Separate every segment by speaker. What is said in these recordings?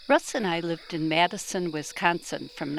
Speaker 1: Russ and I lived in Madison, Wisconsin from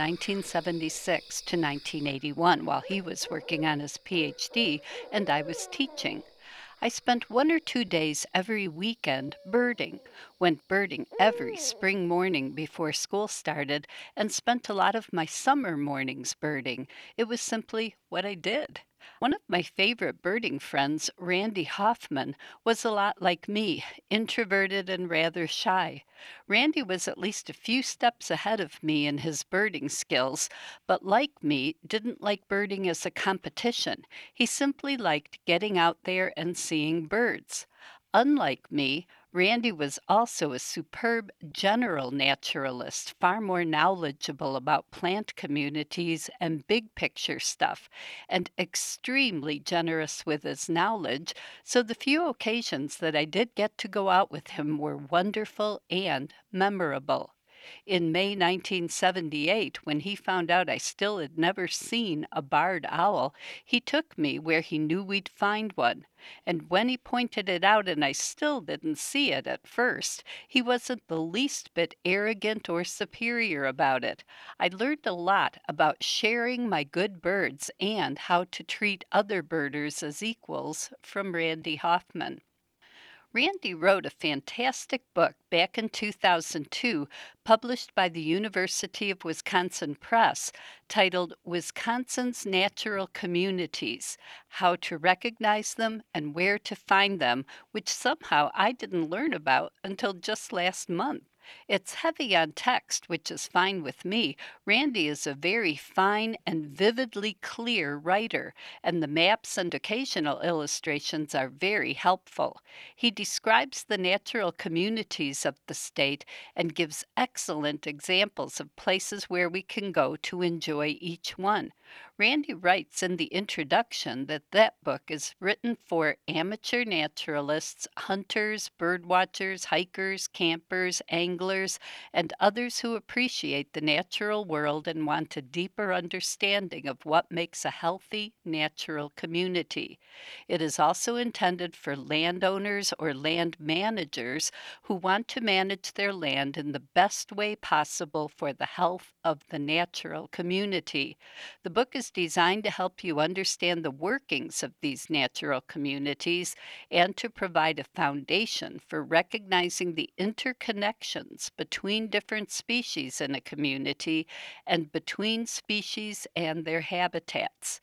Speaker 1: 1976 to 1981 while he was working on his PhD and I was teaching. I spent 1 or 2 days every weekend birding, went birding every spring morning before school started, and spent a lot of my summer mornings birding. It was simply what I did. One of my favorite birding friends, Randy Hoffman, was a lot like me, introverted and rather shy. Randy was at least a few steps ahead of me in his birding skills, but like me, didn't like birding as a competition. He simply liked getting out there and seeing birds. Unlike me, Randy was also a superb general naturalist, far more knowledgeable about plant communities and big picture stuff, and extremely generous with his knowledge, so the few occasions that I did get to go out with him were wonderful and memorable. In May 1978, when he found out I still had never seen a barred owl, he took me where he knew we'd find one. And when he pointed it out and I still didn't see it at first, he wasn't the least bit arrogant or superior about it. I learned a lot about sharing my good birds and how to treat other birders as equals from Randy Hoffman. Randy wrote a fantastic book back in 2002, published by the University of Wisconsin Press, titled Wisconsin's Natural Communities: How to Recognize Them and Where to Find Them, which somehow I didn't learn about until just last month. It's heavy on text, which is fine with me. Randy is a very fine and vividly clear writer, and the maps and occasional illustrations are very helpful. He describes the natural communities of the state and gives excellent examples of places where we can go to enjoy each one. Randy writes in the introduction that that book is written for amateur naturalists, hunters, birdwatchers, hikers, campers, anglers, and others who appreciate the natural world and want a deeper understanding of what makes a healthy natural community. It is also intended for landowners or land managers who want to manage their land in the best way possible for the health of the natural community. The book is designed to help you understand the workings of these natural communities and to provide a foundation for recognizing the interconnections between different species in a community and between species and their habitats.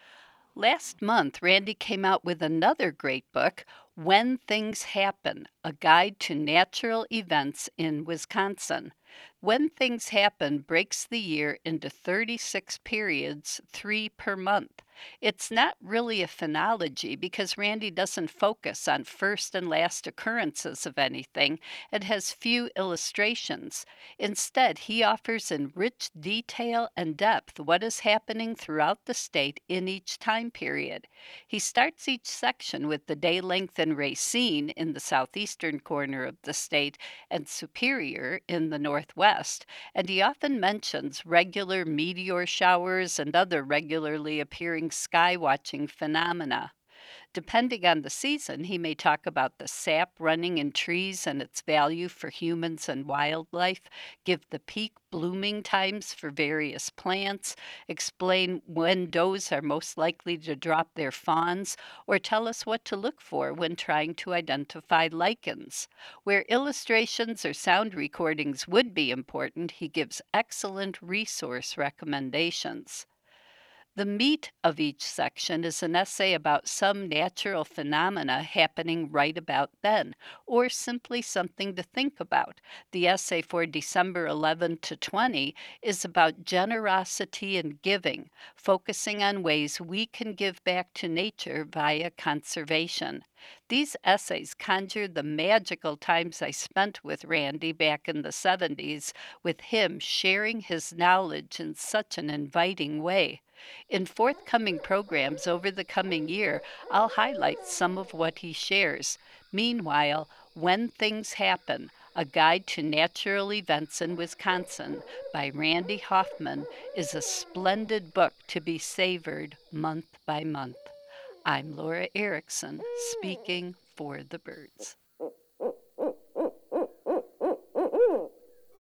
Speaker 1: Last month, Randy came out with another great book, When Things Happen: A Guide to Natural Events in Wisconsin. When Things Happen breaks the year into 36 periods, 3 per month. It's not really a phenology because Randy doesn't focus on first and last occurrences of anything and has few illustrations. Instead, he offers in rich detail and depth what is happening throughout the state in each time period. He starts each section with the day length in Racine in the southeastern corner of the state and Superior in the northwest, and he often mentions regular meteor showers and other regularly appearing sky watching phenomena. Depending on the season, he may talk about the sap running in trees and its value for humans and wildlife, give the peak blooming times for various plants, explain when does are most likely to drop their fawns, or tell us what to look for when trying to identify lichens. Where illustrations or sound recordings would be important, he gives excellent resource recommendations. The meat of each section is an essay about some natural phenomena happening right about then, or simply something to think about. The essay for December 11 to 20 is about generosity and giving, focusing on ways we can give back to nature via conservation. These essays conjure the magical times I spent with Randy back in the 70s, with him sharing his knowledge in such an inviting way. In forthcoming programs over the coming year, I'll highlight some of what he shares. Meanwhile, When Things Happen: A Guide to Natural Events in Wisconsin by Randy Hoffman is a splendid book to be savored month by month. I'm Laura Erickson, speaking for the birds.